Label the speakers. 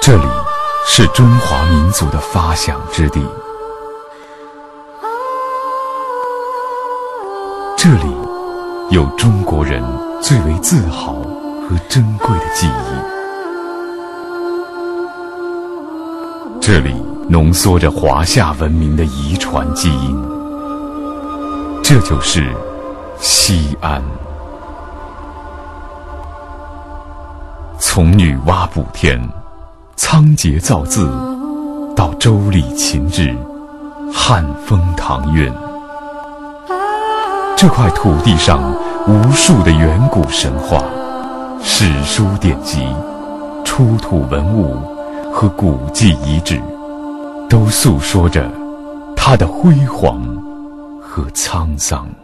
Speaker 1: 这里是中华民族的发祥之地，这里有中国人最为自豪和珍贵的记忆，这里浓缩着华夏文明的遗传基因，这就是西安。从女娲补天、仓颉造字，到周礼秦制、汉风唐韵，这块土地上无数的远古神话、史书典籍、出土文物和古迹遗址，都诉说着它的辉煌和沧桑。